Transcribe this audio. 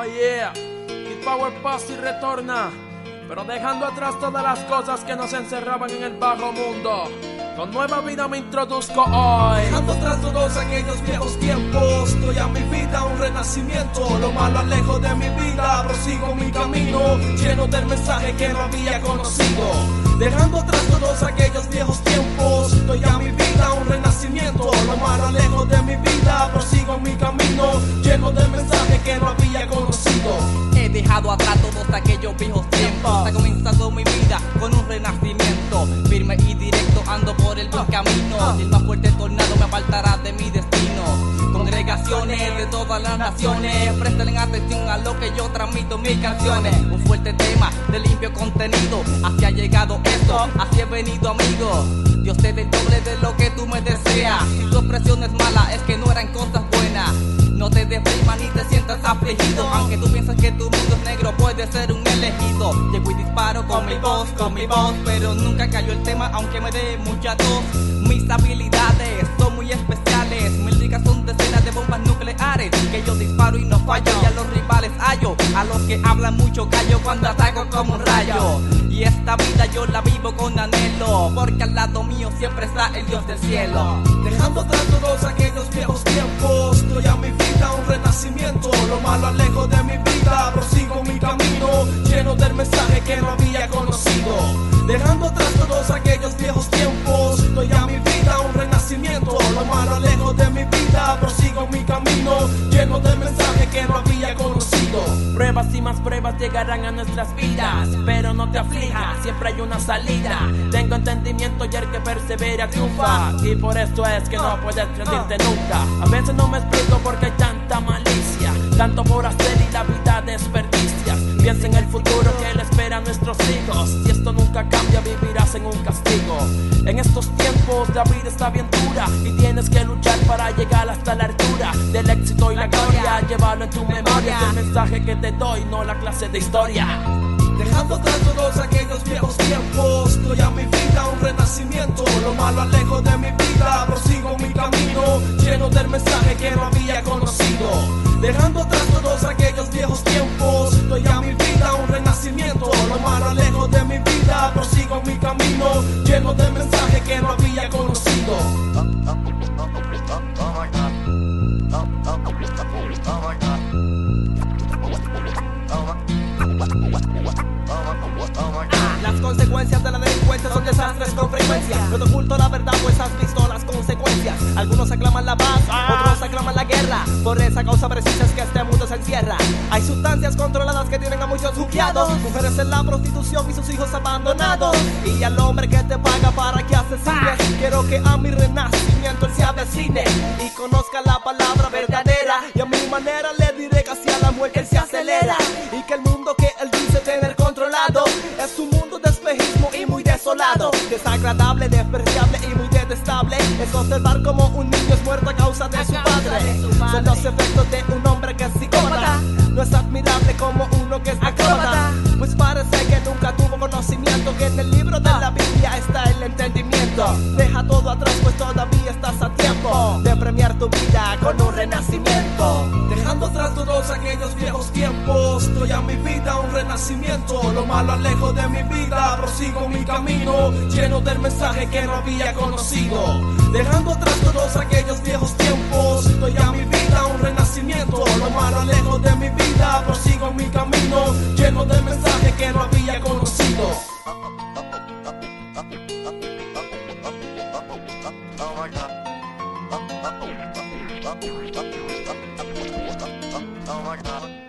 Oh yeah, Kid Power pasa y retorna, pero dejando atrás todas las cosas que nos encerraban en el bajo mundo. Con nueva vida me introduzco hoy. Dejando atrás todos aquellos viejos tiempos, doy a mi vida un renacimiento. Lo malo alejo de mi vida, prosigo mi camino, lleno del mensaje que no había conocido. Dejando atrás todos aquellos viejos tiempos, doy a mi vida un renacimiento. Lo malo alejo de mi vida, prosigo mi camino, lleno del mensaje que no había conocido. He dejado atrás todos aquellos viejos tiempos. Está comenzando mi vida con un renacimiento. Firme y directo ando por el buen camino. Y el más fuerte tornado me apartará de mi destino. Congregaciones de todas las naciones, presten atención a lo que yo transmito en mis canciones. Un fuerte tema de limpio contenido. Así ha llegado esto, así he venido, amigo. Dios te dé el doble de lo que tú me deseas. Si tu expresión es mala, es que no eran cosas buenas. No te deprimas ni te sientas afligido. Aunque tú piensas que tu mundo es negro, puedes ser un elegido. Llego y disparo con mi voz, pero nunca cayó el tema, aunque me dé mucha tos. Mis habilidades son muy especiales. Mis ligas son decenas de bombas nucleares que yo disparo y no fallo. Y a los rivales hallo, a los que hablan mucho callo cuando ataco como un rayo. Y esta vida yo la vivo con anhelo, porque al lado mío siempre está el Dios del cielo. Dejando atrás todos aquellos viejos tiempos, doy a mi vida un renacimiento. Lo malo alejo de mi vida, prosigo mi camino, lleno del mensaje que no había conocido. Dejando atrás todos aquellos viejos tiempos, doy a mi vida un renacimiento. Lo malo alejo de mi vida, prosigo mi camino, lleno del mensaje que no había conocido. Pruebas y más pruebas llegarán a nuestras vidas, pero no te aflijas, siempre hay una salida. Tengo entendimiento y el que persevera triunfa, y por eso es que no puedes rendirte nunca. A veces no me explico por qué hay tanta malicia, tanto por hacer y la vida desperdicias. Piensa en el futuro que le espera a nuestros hijos. Si esto nunca cambia, vivirás en un castigo. En estos tiempos la vida está bien dura y tienes que luchar para llegar hasta la altura del éxito y la gloria. Llévalo en tu memoria, es el mensaje que te doy, no la clase de historia. Dejando atrás todos aquellos viejos tiempos, doy a mi vida un renacimiento. Lo malo alejo de mi vida, prosigo mi camino, lleno del mensaje que no había conocido. Dejando atrás todos aquellos viejos tiempos, doy a mi vida un renacimiento. Lo malo alejo de mi vida, prosigo mi camino, lleno del mensaje que no había conocido. Las consecuencias de la delincuencia son desastres con frecuencia. No te oculto la verdad, pues has visto las consecuencias. Algunos aclaman la paz, otros aclaman la guerra. Por esa causa precisa es que este mundo se encierra. Hay sustancias controladas que tienen a muchos jugueados, mujeres en la prostitución y sus hijos abandonados. Y al hombre que te paga para que asesines, quiero que a mi renacimiento él se avecine y conozca la palabra verdadera. Y a mi manera le diré que hacia la muerte él se acelera, y que el mundo que él dice tener controlado es un mundo de espejismo y muy desolado, desagradable, despreciable y muy detestable. Es observar como un niño es muerto a causa de su padre. Son los efectos de un hombre que es psicópata. No es admirable como uno que es acróbata, pues parece que nunca tuvo conocimiento que en el libro de la Biblia está el entendimiento. Deja todo atrás, pues todavía estás a tiempo de premiar tu vida con un renacimiento. Dejando atrás todos aquellos viejos tiempos, doy a mi vida un renacimiento. Lo malo alejo de mi vida, prosigo mi camino, lleno del mensaje que no había conocido. Dejando atrás todos aquellos viejos tiempos, doy a mi vida un renacimiento. Lo malo alejo de mi vida, prosigo mi camino, lleno del mensaje que no había conocido. Oh my God.